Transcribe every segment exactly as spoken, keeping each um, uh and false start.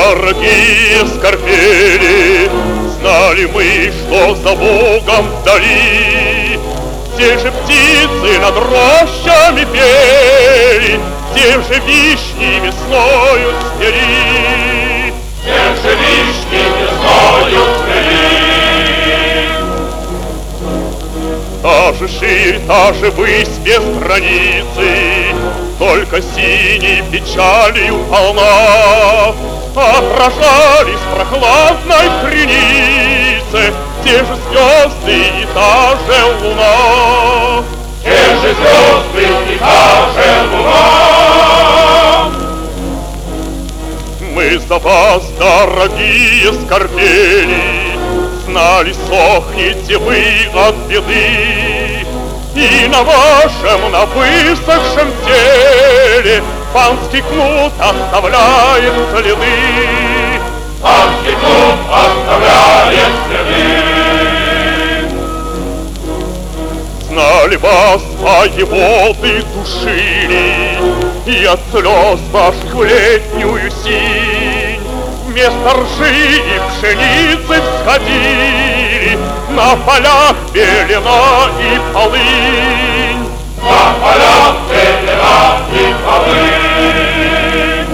дорогие скорпели, знали мы, что за Богом вдали те же птицы над рощами пели, те же вишни весною цвели, те же вишни весною цвели. Та же ширь, та же высь без границы, только синей печалью полна, отражались в прохладной кренице те же звезды и та же луна. Те же звезды и та же луна. Мы за вас, дорогие скорбели, знали, сохнете вы от беды, и на вашем, на высохшем теле панский кнут оставляет следы. Панский кнут оставляет следы. Знали вас, свои воды душили, и от слез ваших в летнюю синь вместо ржи и пшеницы всходили на полях белена и полынь. На полях белена и полынь.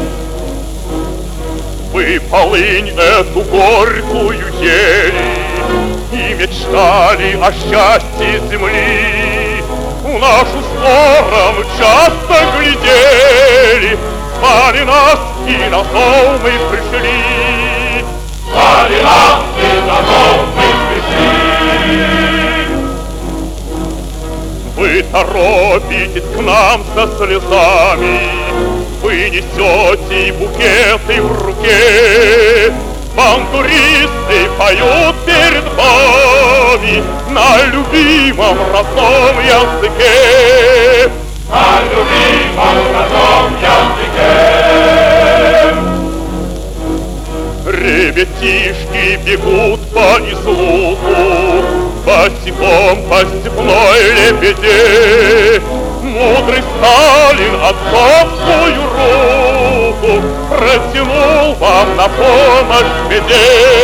Вы полынь эту горькую ели и мечтали о счастье земли. В нашу сторону часто глядели, звали нас, и на то мы пришли. Звали нас, и на то мы пришли. Вы торопитесь к нам со слезами, вы несете букеты в руке. Бандуристы поют перед вами на любимом родном языке. На любимом родном языке. Ребятишки бегут по излуку, босиком по степной лебеде. Мудрый Сталин отцовскую руку протянул вам на помощь в беде.